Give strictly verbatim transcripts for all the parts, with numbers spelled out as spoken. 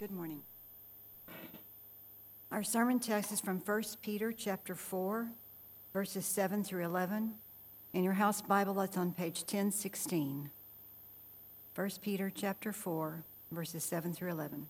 Good morning. Our sermon text is from First Peter chapter four, verses seven through eleven. In your house Bible, that's on page ten sixteen. First Peter chapter four, verses seven through eleven.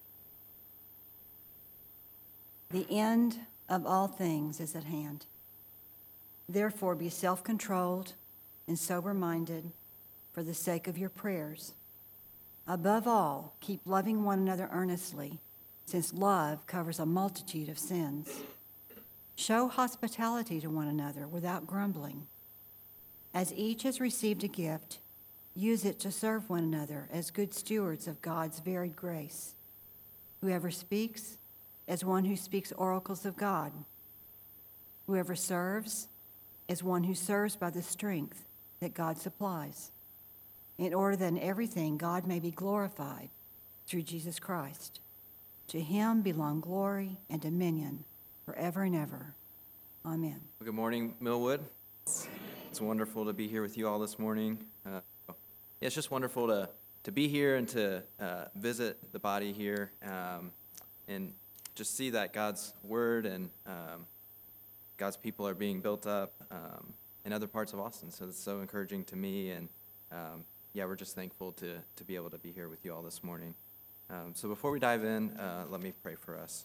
The end of all things is at hand. Therefore, be self-controlled and sober-minded for the sake of your prayers. Above all, keep loving one another earnestly, since love covers a multitude of sins. Show hospitality to one another without grumbling. As each has received a gift, use it to serve one another as good stewards of God's varied grace. Whoever speaks, as one who speaks oracles of God. Whoever serves, as one who serves by the strength that God supplies, in order that in everything God may be glorified through Jesus Christ. To him belong glory and dominion forever and ever. Amen. Well, good morning, Millwood. It's wonderful to be here with you all this morning. Uh, yeah, it's just wonderful to, to be here and to uh, visit the body here um, and just see that God's word and um, God's people are being built up um, in other parts of Austin. So it's so encouraging to me, and um, yeah, we're just thankful to, to be able to be here with you all this morning. Um, so before we dive in, uh, let me pray for us.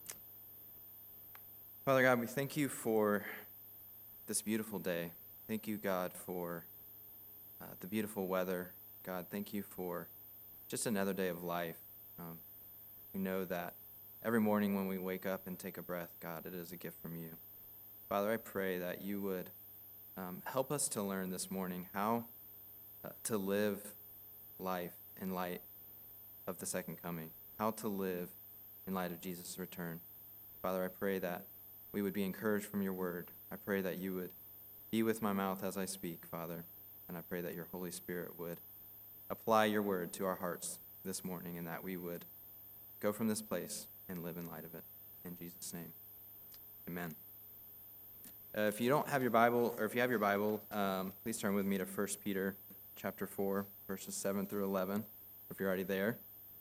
Father God, we thank you for this beautiful day. Thank you, God, for uh, the beautiful weather. God, thank you for just another day of life. Um, we know that every morning when we wake up and take a breath, God, it is a gift from you. Father, I pray that you would um, help us to learn this morning how uh, to live life in light of the second coming, how to live in light of Jesus' return. Father, I pray that we would be encouraged from your word. I pray that you would be with my mouth as I speak, Father, and I pray that your Holy Spirit would apply your word to our hearts this morning, and that we would go from this place and live in light of it. In Jesus' name, amen. Uh, if you don't have your Bible, or if you have your Bible, um, please turn with me to First Peter chapter four, verses seven through eleven, if you're already there.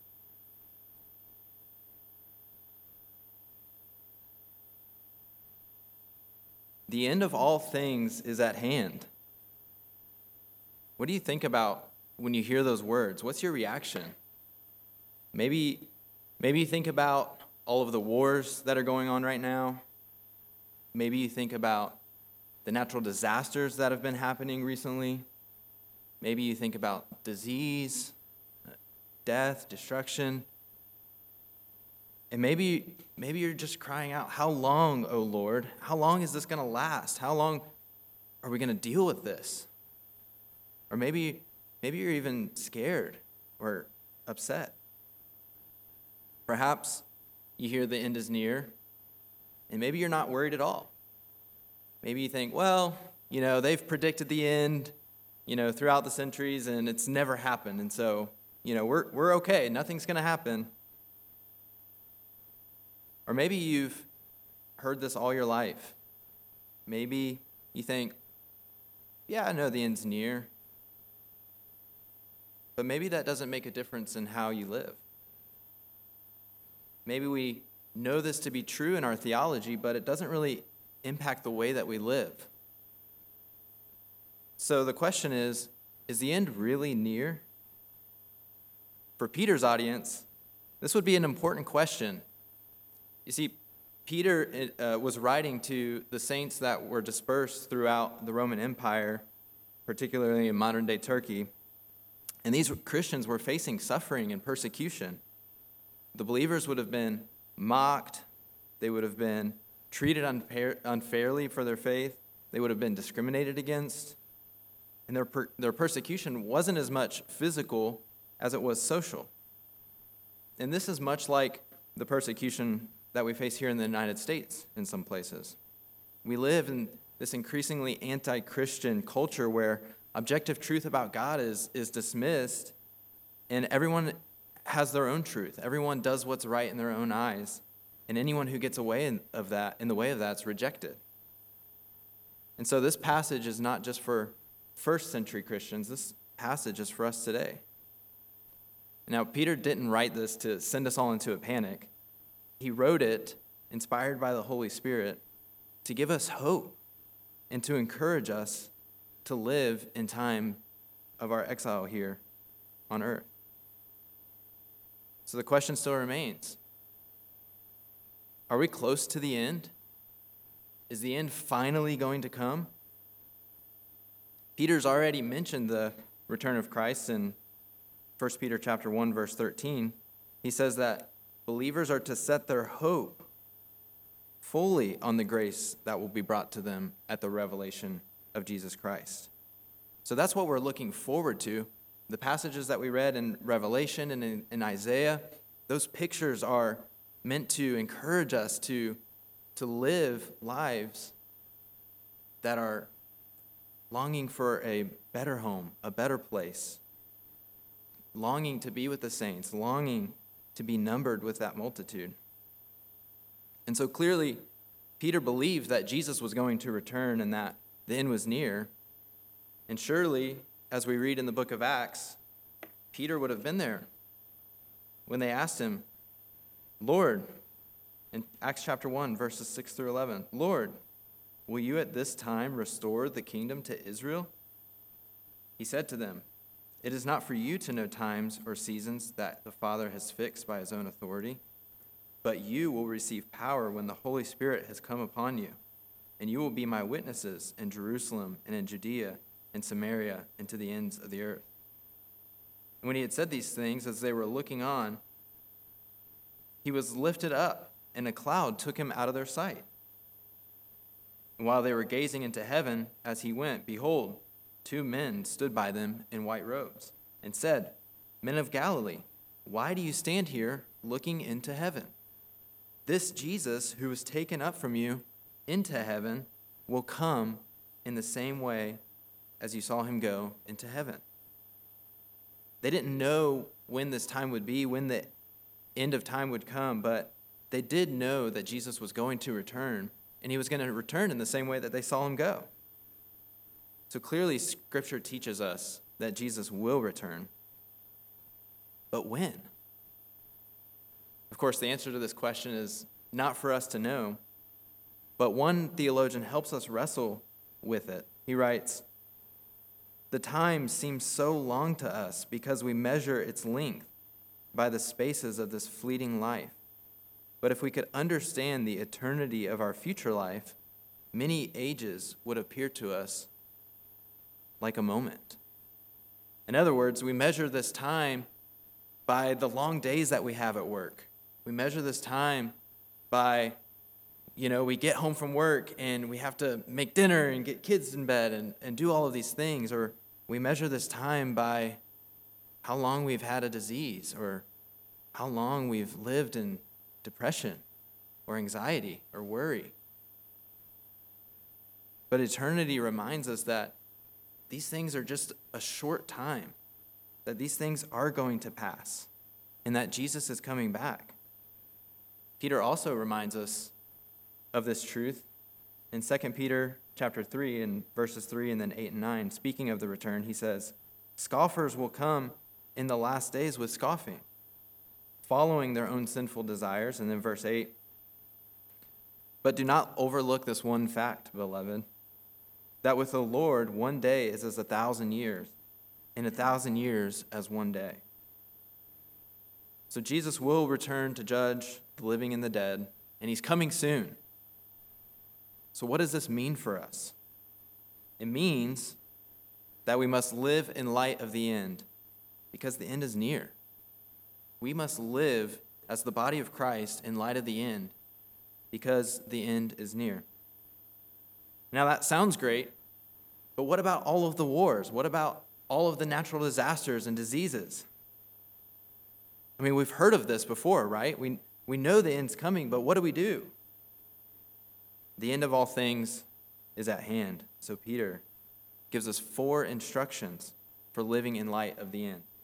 The end of all things is at hand. What do you think about when you hear those words? What's your reaction? Maybe, maybe you think about all of the wars that are going on right now. Maybe you think about the natural disasters that have been happening recently. Maybe you think about disease, death, destruction. And maybe maybe you're just crying out, how long, O Lord? How long is this going to last? How long are we going to deal with this? Or maybe maybe you're even scared or upset. Perhaps you hear the end is near, and maybe you're not worried at all. Maybe you think, well, you know, they've predicted the end, you know, throughout the centuries, and it's never happened. And so, you know, we're we're okay. Nothing's going to happen. Or maybe you've heard this all your life. Maybe you think, yeah, I know the end's near. But maybe that doesn't make a difference in how you live. Maybe we know this to be true in our theology, but it doesn't really impact the way that we live. So the question is, is the end really near? For Peter's audience, this would be an important question. You see, Peter uh, was writing to the saints that were dispersed throughout the Roman Empire, particularly in modern-day Turkey. And these Christians were facing suffering and persecution. The believers would have been mocked. They would have been treated unfair, unfairly for their faith. They would have been discriminated against. And their per, their persecution wasn't as much physical as it was social. And this is much like the persecution that we face here in the United States in some places. We live in this increasingly anti-Christian culture where objective truth about God is, is dismissed, and everyone has their own truth. Everyone does what's right in their own eyes, and anyone who gets away in, of that, in the way of that is rejected. And so this passage is not just for first century Christians. This passage is for us today. Now, Peter didn't write this to send us all into a panic. He wrote it, inspired by the Holy Spirit, to give us hope and to encourage us to live in time of our exile here on earth. So the question still remains, are we close to the end? Is the end finally going to come? Peter's already mentioned the return of Christ in First Peter chapter one, verse thirteen. He says that believers are to set their hope fully on the grace that will be brought to them at the revelation of Jesus Christ. So that's what we're looking forward to. The passages that we read in Revelation and in, in Isaiah, those pictures are meant to encourage us to, to live lives that are longing for a better home, a better place, longing to be with the saints, longing to be numbered with that multitude. And so clearly, Peter believed that Jesus was going to return and that the end was near. And surely, as we read in the book of Acts, Peter would have been there when they asked him, Lord, in Acts chapter one, verses six through eleven, Lord, will you at this time restore the kingdom to Israel? He said to them, it is not for you to know times or seasons that the Father has fixed by his own authority, but you will receive power when the Holy Spirit has come upon you, and you will be my witnesses in Jerusalem and in Judea and Samaria and to the ends of the earth. And when he had said these things, as they were looking on, he was lifted up, and a cloud took him out of their sight. And while they were gazing into heaven as he went, behold, two men stood by them in white robes and said, Men of Galilee, why do you stand here looking into heaven? This Jesus who was taken up from you into heaven will come in the same way as you saw him go into heaven. They didn't know when this time would be, when the end of time would come, but they did know that Jesus was going to return, and he was going to return in the same way that they saw him go. So clearly, Scripture teaches us that Jesus will return. But when? Of course, the answer to this question is not for us to know, but one theologian helps us wrestle with it. He writes, the time seems so long to us because we measure its length by the spaces of this fleeting life. But if we could understand the eternity of our future life, many ages would appear to us like a moment. In other words, we measure this time by the long days that we have at work. We measure this time by, you know, we get home from work and we have to make dinner and get kids in bed and, and do all of these things. Or we measure this time by how long we've had a disease or how long we've lived in depression or anxiety or worry. But eternity reminds us that these things are just a short time, that these things are going to pass, and that Jesus is coming back. Peter also reminds us of this truth in Second Peter chapter three and verses three and then eight and nine. Speaking of the return, he says, scoffers will come in the last days with scoffing, following their own sinful desires. And then verse eight, but do not overlook this one fact, beloved, that with the Lord one day is as a thousand years, and a thousand years as one day. So Jesus will return to judge the living and the dead, and he's coming soon. So what does this mean for us? It means that we must live in light of the end, because the end is near. We must live as the body of Christ in light of the end, because the end is near. Now that sounds great, but what about all of the wars? What about all of the natural disasters and diseases? I mean, we've heard of this before, right? We, we know the end's coming, but what do we do? The end of all things is at hand. So Peter gives us four instructions for living in light of the end.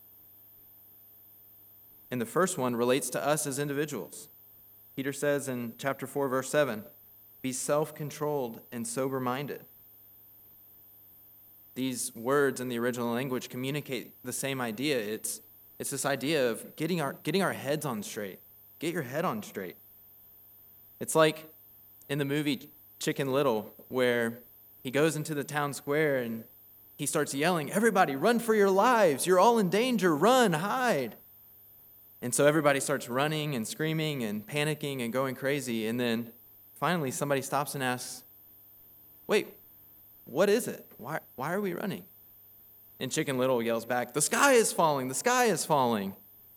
And the first one relates to us as individuals. Peter says in chapter four, verse seven, be self-controlled and sober-minded. These words in the original language communicate the same idea. It's, It's this idea of getting our, getting our heads on straight. Get your head on straight. It's like in the movie Chicken Little, where he goes into the town square and he starts yelling, "Everybody, run for your lives. You're all in danger. Run, hide." And so everybody starts running and screaming and panicking and going crazy. And then finally somebody stops and asks, "Wait, what is it? Why, why are we running?" And Chicken Little yells back, "The sky is falling. The sky is falling."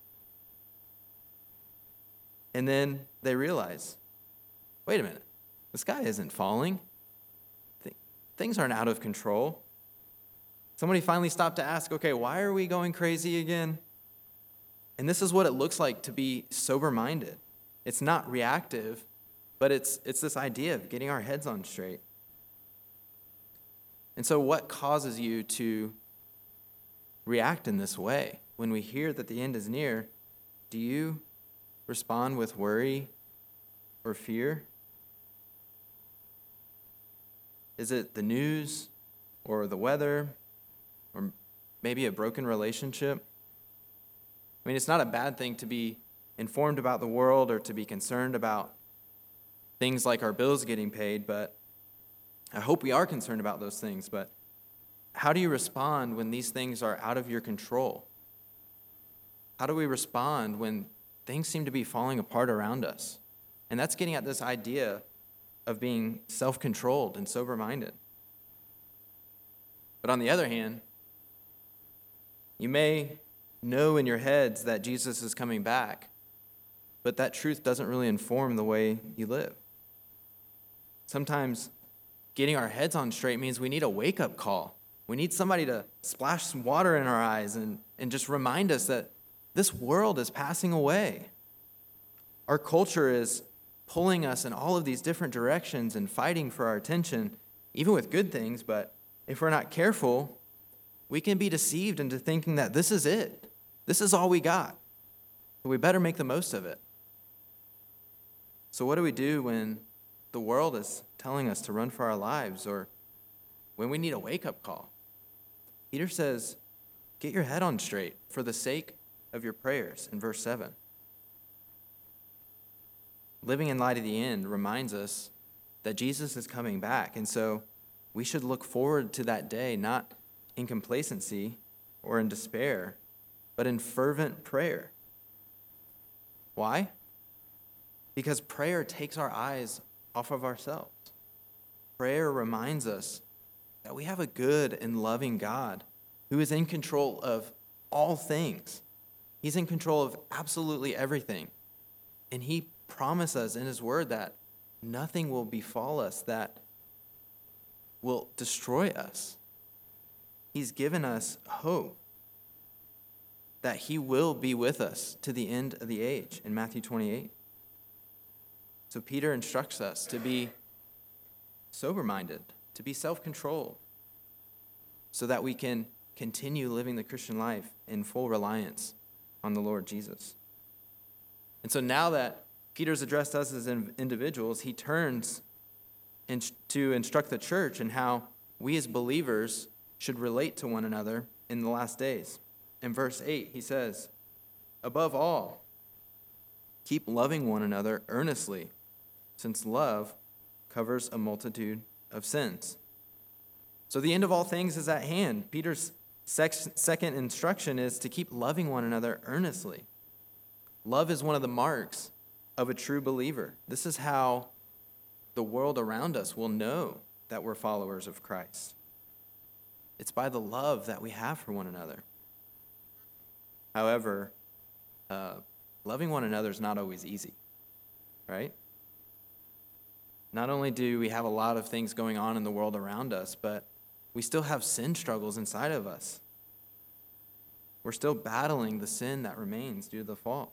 And then they realize, wait a minute, the sky isn't falling. Th- things aren't out of control. Somebody finally stopped to ask, okay, why are we going crazy again? And this is what it looks like to be sober-minded. It's not reactive, but it's it's this idea of getting our heads on straight. And so what causes you to react in this way? When we hear that the end is near, do you respond with worry or fear? Is it the news or the weather or maybe a broken relationship? I mean, it's not a bad thing to be informed about the world or to be concerned about things like our bills getting paid, but I hope we are concerned about those things. But how do you respond when these things are out of your control? How do we respond when things seem to be falling apart around us? And that's getting at this idea of being self-controlled and sober-minded. But on the other hand, you may know in your heads that Jesus is coming back, but that truth doesn't really inform the way you live. Sometimes getting our heads on straight means we need a wake-up call. We need somebody to splash some water in our eyes and, and just remind us that this world is passing away. Our culture is pulling us in all of these different directions and fighting for our attention, even with good things, but if we're not careful, we can be deceived into thinking that this is it. This is all we got. But we better make the most of it. So what do we do when the world is telling us to run for our lives or when we need a wake-up call? Peter says, get your head on straight for the sake of your prayers in verse seven. Living in light of the end reminds us that Jesus is coming back, and so we should look forward to that day, not in complacency or in despair, but in fervent prayer. Why? Because prayer takes our eyes off of ourselves. Prayer reminds us that we have a good and loving God who is in control of all things. He's in control of absolutely everything. And he promised us in his word that nothing will befall us that will destroy us. He's given us hope that he will be with us to the end of the age in Matthew twenty-eight. So Peter instructs us to be sober-minded, to be self-controlled, so that we can continue living the Christian life in full reliance on the Lord Jesus. And so now that Peter's addressed us as individuals, he turns in, to instruct the church in how we as believers should relate to one another in the last days. In verse eight, he says, above all, keep loving one another earnestly, since love covers a multitude of sins. So the end of all things is at hand. Peter's sex, second instruction is to keep loving one another earnestly. Love is one of the marks of a true believer. This is how the world around us will know that we're followers of Christ. It's by the love that we have for one another. However, uh, loving one another is not always easy, right? Not only do we have a lot of things going on in the world around us, but we still have sin struggles inside of us. We're still battling the sin that remains due to the fall.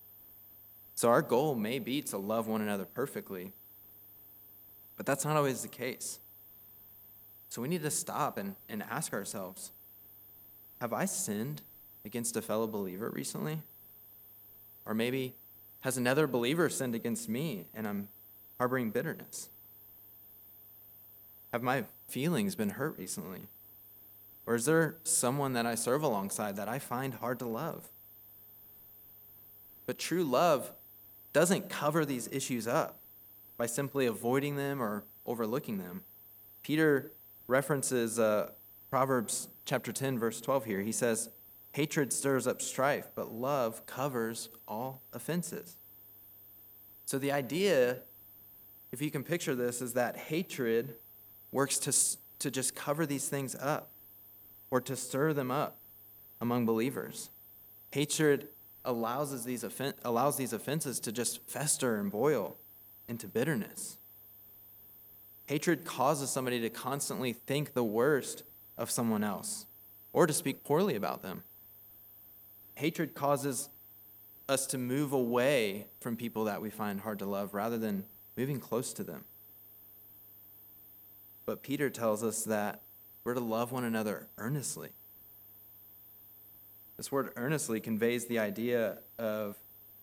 So our goal may be to love one another perfectly, but that's not always the case. So we need to stop and, and ask ourselves, have I sinned against a fellow believer recently? Or maybe has another believer sinned against me and I'm harboring bitterness? Have my feelings been hurt recently? Or is there someone that I serve alongside that I find hard to love? But true love doesn't cover these issues up by simply avoiding them or overlooking them. Peter references uh, Proverbs chapter ten, verse twelve here. He says, hatred stirs up strife, but love covers all offenses. So the idea, if you can picture this, is that hatred works to, to just cover these things up or to stir them up among believers. Hatred allows these, offen- allows these offenses to just fester and boil into bitterness. Hatred causes somebody to constantly think the worst of someone else or to speak poorly about them. Hatred causes us to move away from people that we find hard to love rather than moving close to them. But Peter tells us that we're to love one another earnestly. This word earnestly conveys the idea of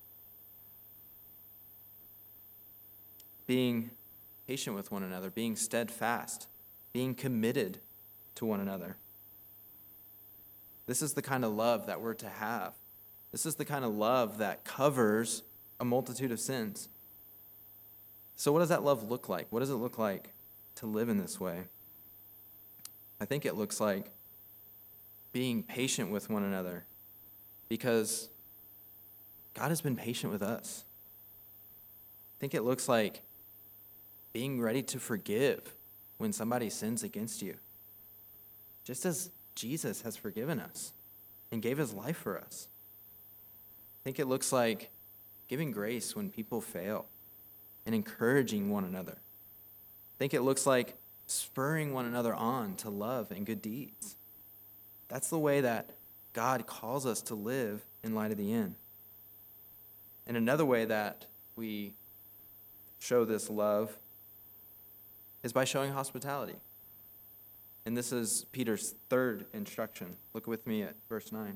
being patient with one another, being steadfast, being committed to one another. This is the kind of love that we're to have. This is the kind of love that covers a multitude of sins. So what does that love look like? What does it look like to live in this way? I think it looks like being patient with one another because God has been patient with us. I think it looks like being ready to forgive when somebody sins against you, just as Jesus has forgiven us and gave his life for us. I think it looks like giving grace when people fail and encouraging one another. I think it looks like spurring one another on to love and good deeds. That's the way that God calls us to live in light of the end. And another way that we show this love is by showing hospitality. And this is Peter's third instruction. Look with me at verse nine.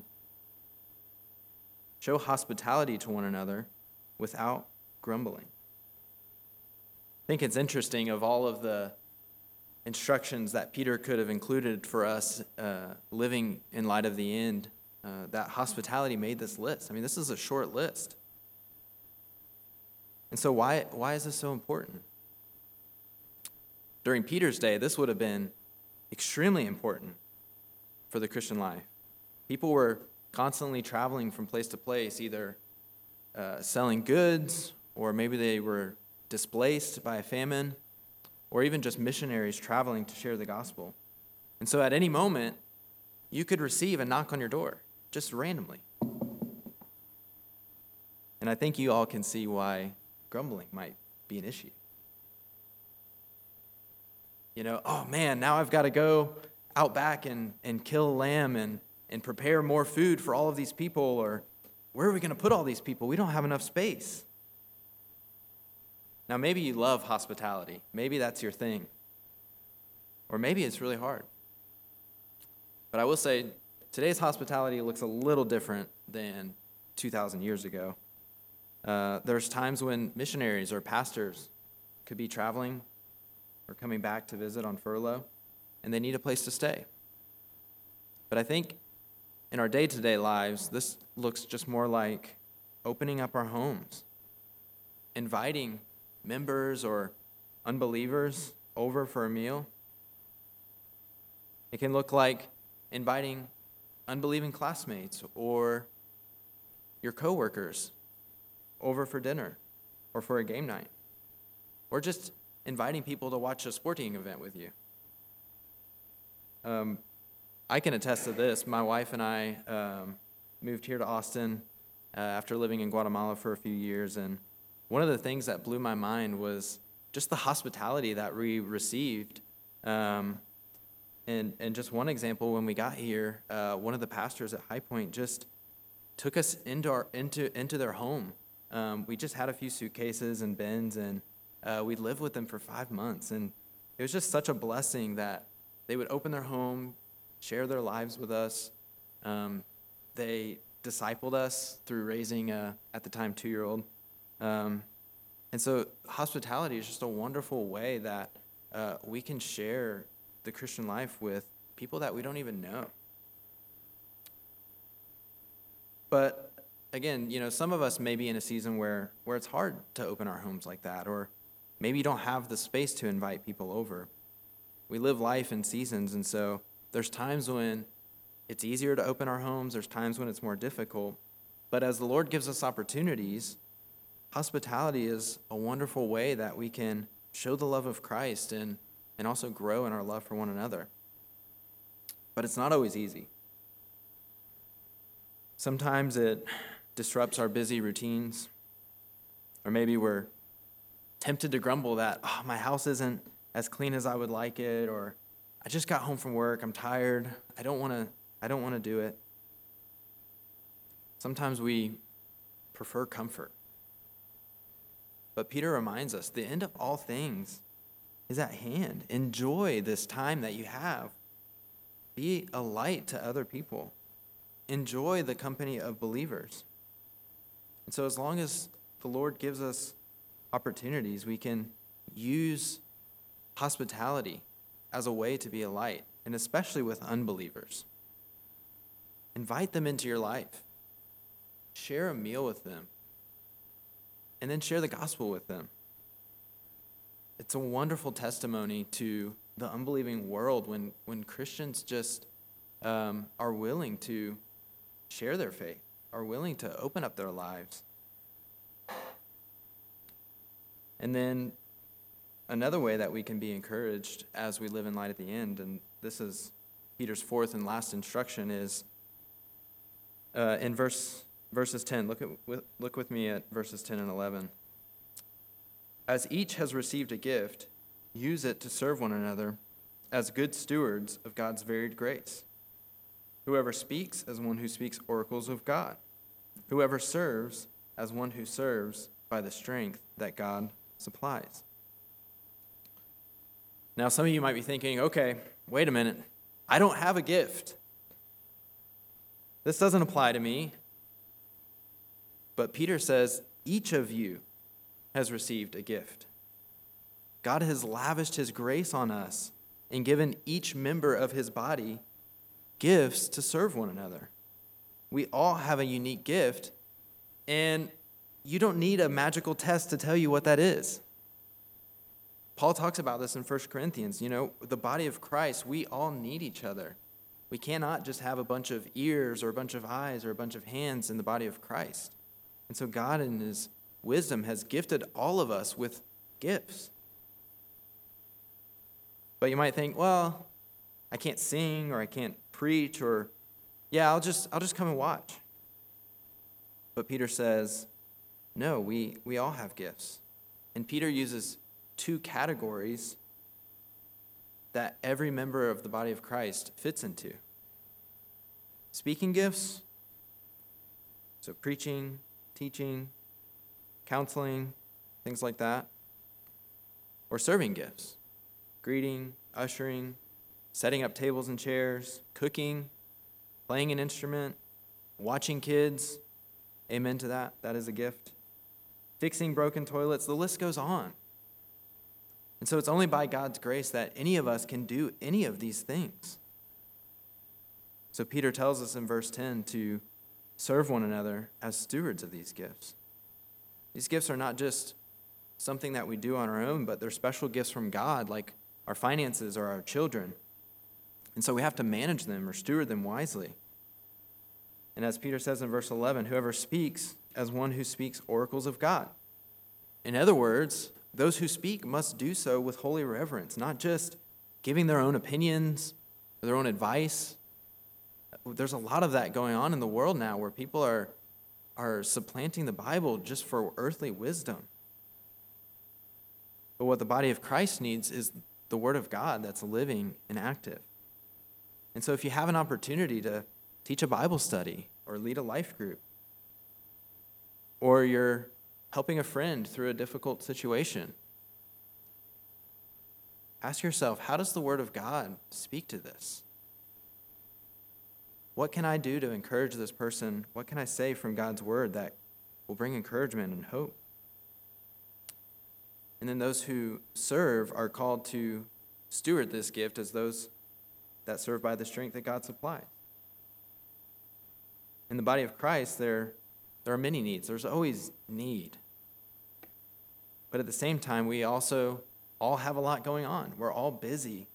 Show hospitality to one another without grumbling. I think it's interesting, of all of the instructions that Peter could have included for us uh, living in light of the end, uh, that hospitality made this list. I mean, this is a short list. And so why, why is this so important? During Peter's day, this would have been extremely important for the Christian life. People were constantly traveling from place to place, either uh, selling goods, or maybe they were displaced by a famine, or even just missionaries traveling to share the gospel. And so at any moment, you could receive a knock on your door, just randomly. And I think you all can see why grumbling might be an issue. You know, oh man, now I've got to go out back and, and kill a lamb and, and prepare more food for all of these people, or where are we going to put all these people? We don't have enough space. Now, maybe you love hospitality. Maybe that's your thing. Or maybe it's really hard. But I will say, today's hospitality looks a little different than two thousand years ago. Uh, there's times when missionaries or pastors could be traveling or coming back to visit on furlough, and they need a place to stay. But I think in our day-to-day lives, this looks just more like opening up our homes, inviting members or unbelievers over for a meal. It can look like inviting unbelieving classmates or your coworkers over for dinner or for a game night, or just inviting people to watch a sporting event with you. Um, I can attest to this. My wife and I um, moved here to Austin uh, after living in Guatemala for a few years, and one of the things that blew my mind was just the hospitality that we received. Um, and, and just one example, when we got here, uh, one of the pastors at High Point just took us into, our, into, into their home. Um, we just had a few suitcases and bins, and uh, we lived with them for five months. And it was just such a blessing that they would open their home, share their lives with us. Um, they discipled us through raising a, at the time, two-year-old. Um, and so hospitality is just a wonderful way that uh, we can share the Christian life with people that we don't even know. But again, you know, some of us may be in a season where, where it's hard to open our homes like that, or maybe you don't have the space to invite people over. We live life in seasons, and so there's times when it's easier to open our homes, there's times when it's more difficult. But as the Lord gives us opportunities, hospitality is a wonderful way that we can show the love of Christ and, and also grow in our love for one another. But it's not always easy. Sometimes it disrupts our busy routines, or maybe we're tempted to grumble that, oh, my house isn't as clean as I would like it, or I just got home from work, I'm tired, I don't want to I don't want to do it. Sometimes we prefer comfort. But Peter reminds us, the end of all things is at hand. Enjoy this time that you have. Be a light to other people. Enjoy the company of believers. And so as long as the Lord gives us opportunities, we can use hospitality as a way to be a light, and especially with unbelievers. Invite them into your life. Share a meal with them. And then share the gospel with them. It's a wonderful testimony to the unbelieving world when, when Christians just um, are willing to share their faith, are willing to open up their lives. And then another way that we can be encouraged as we live in light at the end, and this is Peter's fourth and last instruction, is uh, in verse verses ten. Look at look with me at verses ten and eleven. As each has received a gift, use it to serve one another as good stewards of God's varied grace. Whoever speaks as one who speaks oracles of God. Whoever serves as one who serves by the strength that God supplies. Now, some of you might be thinking, okay, wait a minute. I don't have a gift. This doesn't apply to me. But Peter says, each of you has received a gift. God has lavished his grace on us and given each member of his body gifts to serve one another. We all have a unique gift, and you don't need a magical test to tell you what that is. Paul talks about this in First Corinthians. You know, the body of Christ, we all need each other. We cannot just have a bunch of ears or a bunch of eyes or a bunch of hands in the body of Christ. And so God in his wisdom has gifted all of us with gifts. But you might think, well, I can't sing or I can't preach, or yeah, I'll just I'll just come and watch. But Peter says, no, we, we all have gifts. And Peter uses two categories that every member of the body of Christ fits into. Speaking gifts, so preaching, teaching, counseling, things like that. Or serving gifts, greeting, ushering, setting up tables and chairs, cooking, playing an instrument, watching kids. Amen to that. That is a gift. Fixing broken toilets. The list goes on. And so it's only by God's grace that any of us can do any of these things. So Peter tells us in verse ten to serve one another as stewards of these gifts. These gifts are not just something that we do on our own, but they're special gifts from God, like our finances or our children. And so we have to manage them or steward them wisely. And as Peter says in verse eleven, whoever speaks as one who speaks oracles of God. In other words, those who speak must do so with holy reverence, not just giving their own opinions, or their own advice. There's a lot of that going on in the world now where people are, are supplanting the Bible just for earthly wisdom. But what the body of Christ needs is the Word of God that's living and active. And so if you have an opportunity to teach a Bible study or lead a life group, or you're helping a friend through a difficult situation, ask yourself, how does the Word of God speak to this? What can I do to encourage this person? What can I say from God's Word that will bring encouragement and hope? And then those who serve are called to steward this gift as those that serve by the strength that God supplies. In the body of Christ, there There are many needs. There's always need. But at the same time, we also all have a lot going on. We're all busy.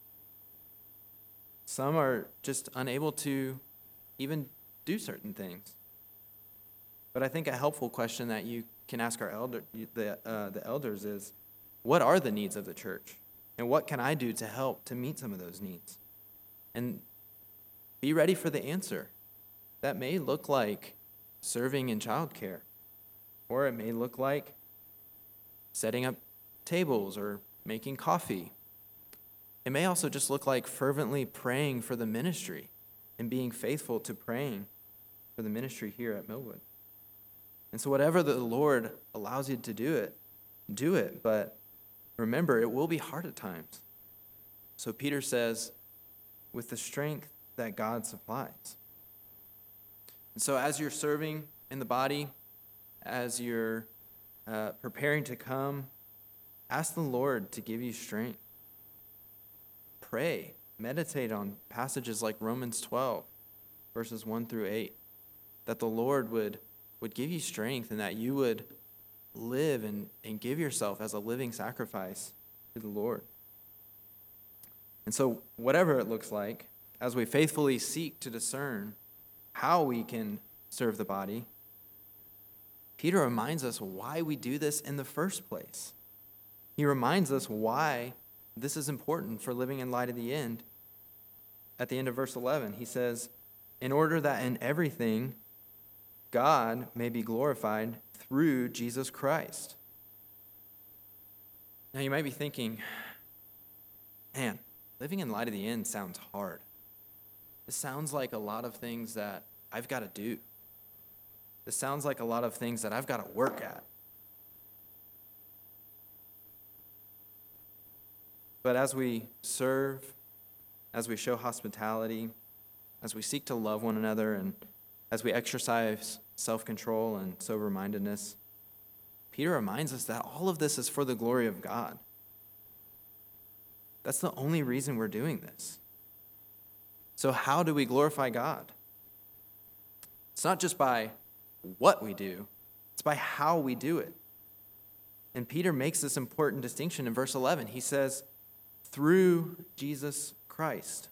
Some are just unable to even do certain things. But I think a helpful question that you can ask our elder, the uh, the elders is, what are the needs of the church? And what can I do to help to meet some of those needs? And be ready for the answer. That may look like serving in childcare, or it may look like setting up tables or making coffee. It may also just look like fervently praying for the ministry and being faithful to praying for the ministry here at Millwood. And so whatever the Lord allows you to do it, do it. But remember, it will be hard at times. So Peter says, with the strength that God supplies. And so as you're serving in the body, as you're uh, preparing to come, ask the Lord to give you strength. Pray, meditate on passages like Romans twelve, verses one through eight, that the Lord would, would give you strength and that you would live and, and give yourself as a living sacrifice to the Lord. And so whatever it looks like, as we faithfully seek to discern how we can serve the body, Peter reminds us why we do this in the first place. He reminds us why this is important for living in light of the end. At the end of verse eleven, he says, in order that in everything God may be glorified through Jesus Christ. Now you might be thinking, man, living in light of the end sounds hard. This sounds like a lot of things that I've got to do. This sounds like a lot of things that I've got to work at. But as we serve, as we show hospitality, as we seek to love one another, and as we exercise self-control and sober-mindedness, Peter reminds us that all of this is for the glory of God. That's the only reason we're doing this. So how do we glorify God? It's not just by what we do, it's by how we do it. And Peter makes this important distinction in verse eleven. He says, through Jesus Christ.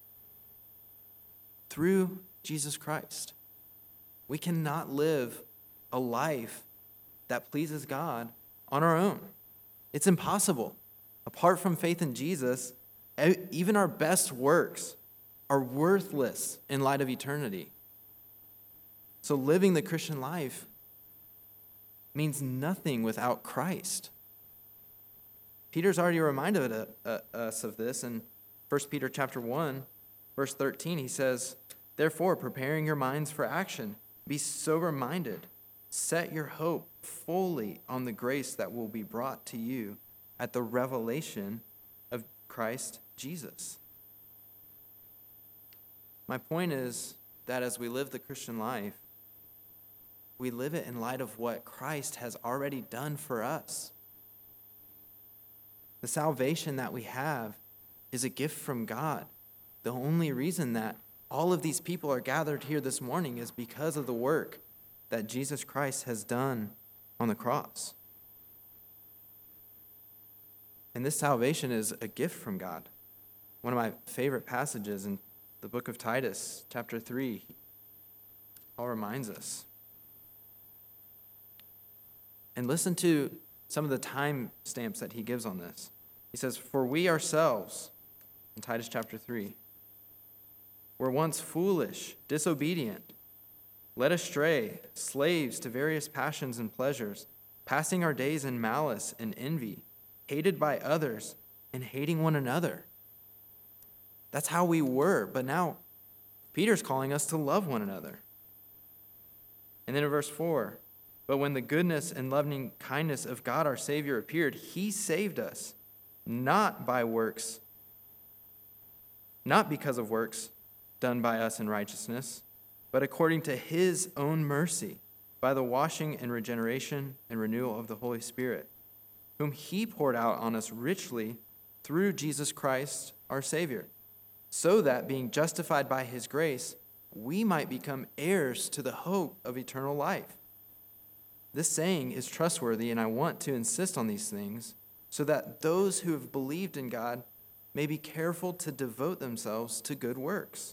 Through Jesus Christ. We cannot live a life that pleases God on our own. It's impossible. Apart from faith in Jesus, even our best works are worthless in light of eternity. So living the Christian life means nothing without Christ. Peter's already reminded us of this in First Peter chapter one, verse thirteen. He says, therefore, preparing your minds for action, be sober-minded. Set your hope fully on the grace that will be brought to you at the revelation of Christ Jesus. My point is that as we live the Christian life, we live it in light of what Christ has already done for us. The salvation that we have is a gift from God. The only reason that all of these people are gathered here this morning is because of the work that Jesus Christ has done on the cross. And this salvation is a gift from God. One of my favorite passages in the book of Titus, chapter three, Paul reminds us. And listen to some of the time stamps that he gives on this. He says, for we ourselves, in Titus chapter three, were once foolish, disobedient, led astray, slaves to various passions and pleasures, passing our days in malice and envy, hated by others, and hating one another. That's how we were, but now Peter's calling us to love one another. And then in verse four, but when the goodness and loving kindness of God our Savior appeared, he saved us, not by works, not because of works done by us in righteousness, but according to his own mercy, by the washing and regeneration and renewal of the Holy Spirit, whom he poured out on us richly through Jesus Christ our Savior, so that being justified by his grace, we might become heirs to the hope of eternal life. This saying is trustworthy, and I want to insist on these things so that those who have believed in God may be careful to devote themselves to good works.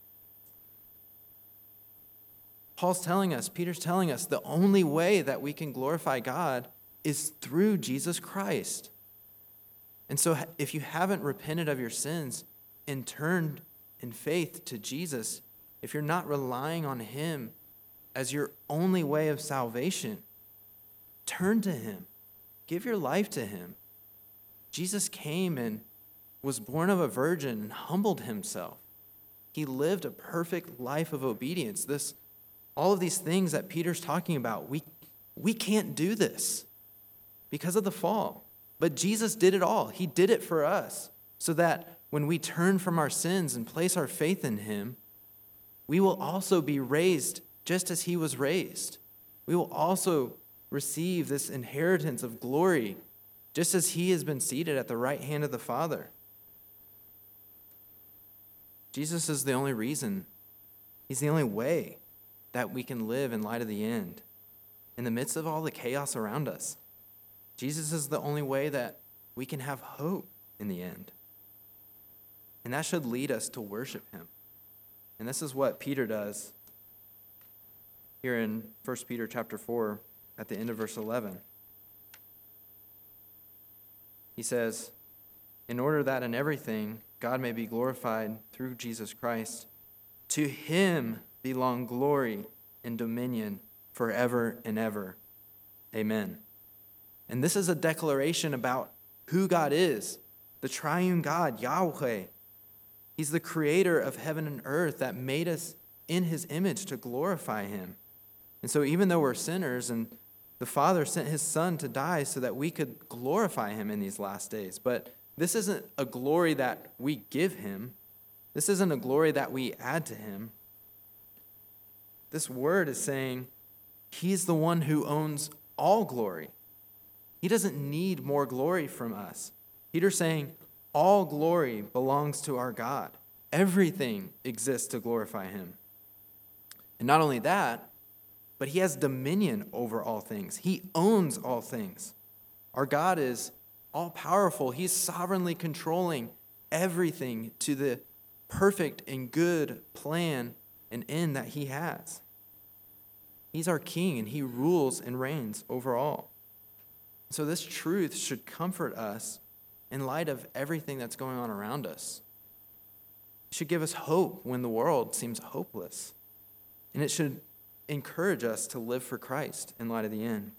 Paul's telling us, Peter's telling us, the only way that we can glorify God is through Jesus Christ. And so if you haven't repented of your sins and turned in faith to Jesus, if you're not relying on him as your only way of salvation, turn to him. Give your life to him. Jesus came and was born of a virgin and humbled himself. He lived a perfect life of obedience. This, all of these things that Peter's talking about, we, we can't do this because of the fall. But Jesus did it all. He did it for us so that when we turn from our sins and place our faith in him, we will also be raised just as he was raised. We will also receive this inheritance of glory just as he has been seated at the right hand of the Father. Jesus is the only reason, he's the only way that we can live in light of the end. In the midst of all the chaos around us, Jesus is the only way that we can have hope in the end. And that should lead us to worship him. And this is what Peter does here in First Peter chapter four at the end of verse eleven. He says, in order that in everything God may be glorified through Jesus Christ, to him belong glory and dominion forever and ever. Amen. And this is a declaration about who God is, the triune God, Yahweh. He's the creator of heaven and earth that made us in his image to glorify him. And so even though we're sinners, and the Father sent his Son to die so that we could glorify him in these last days. But this isn't a glory that we give him. This isn't a glory that we add to him. This word is saying he's the one who owns all glory. He doesn't need more glory from us. Peter's saying all glory belongs to our God. Everything exists to glorify him. And not only that, but he has dominion over all things. He owns all things. Our God is all-powerful. He's sovereignly controlling everything to the perfect and good plan and end that he has. He's our king, and he rules and reigns over all. So this truth should comfort us in light of everything that's going on around us. It should give us hope when the world seems hopeless. And it should encourage us to live for Christ in light of the end.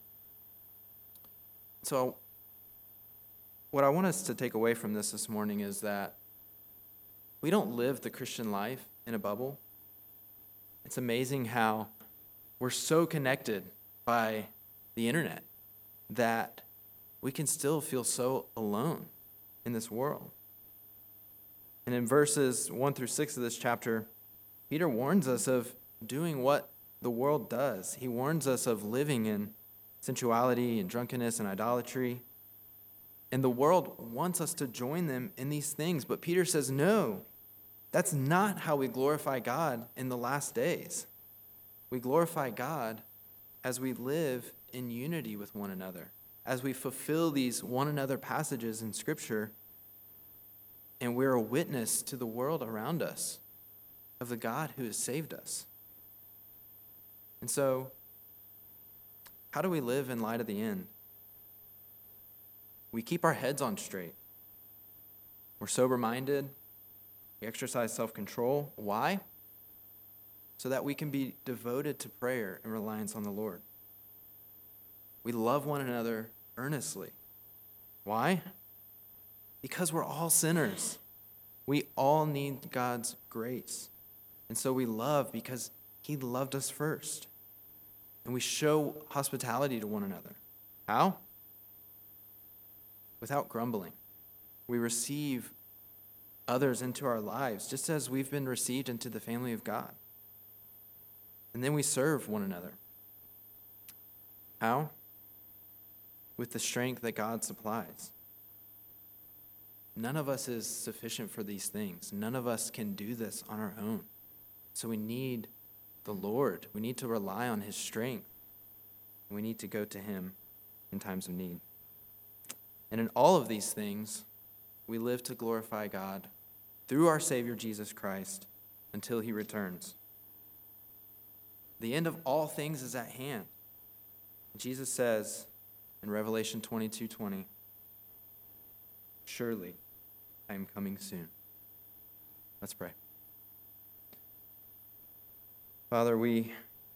So what I want us to take away from this this morning is that we don't live the Christian life in a bubble. It's amazing how we're so connected by the internet that we can still feel so alone in this world. And in verses one through six of this chapter, Peter warns us of doing what the world does. He warns us of living in sensuality and drunkenness and idolatry. And the world wants us to join them in these things. But Peter says, no, that's not how we glorify God in the last days. We glorify God as we live in unity with one another, as we fulfill these one another passages in Scripture, and we're a witness to the world around us of the God who has saved us. And so, how do we live in light of the end? We keep our heads on straight. We're sober-minded. We exercise self-control. Why? So that we can be devoted to prayer and reliance on the Lord. We love one another earnestly. Why? Because we're all sinners. We all need God's grace. And so we love because he loved us first. And we show hospitality to one another. How? Without grumbling. We receive others into our lives just as we've been received into the family of God. And then we serve one another. How? With the strength that God supplies. None of us is sufficient for these things. None of us can do this on our own. So we need the Lord. We need to rely on his strength. We need to go to him in times of need. And in all of these things, we live to glorify God through our Savior Jesus Christ until he returns. The end of all things is at hand. Jesus says in Revelation twenty-two twenty, surely I am coming soon. Let's pray. Father, we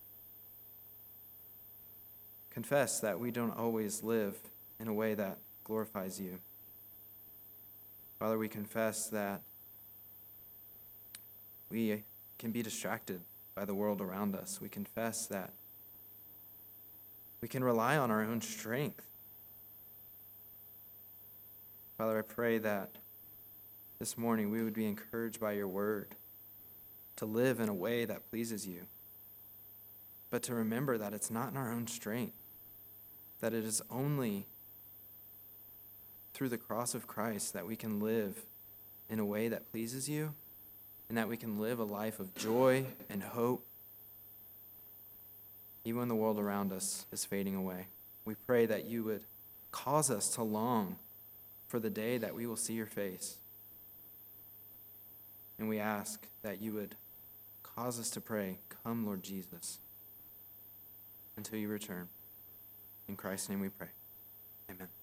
confess that we don't always live in a way that glorifies you. Father, we confess that we can be distracted by the world around us. We confess that we can rely on our own strength. Father, I pray that this morning we would be encouraged by your word to live in a way that pleases you, but to remember that it's not in our own strength, that it is only through the cross of Christ that we can live in a way that pleases you, and that we can live a life of joy and hope, even when the world around us is fading away. We pray that you would cause us to long for the day that we will see your face. And we ask that you would cause us to pray, come, Lord Jesus, until you return. In Christ's name we pray. Amen.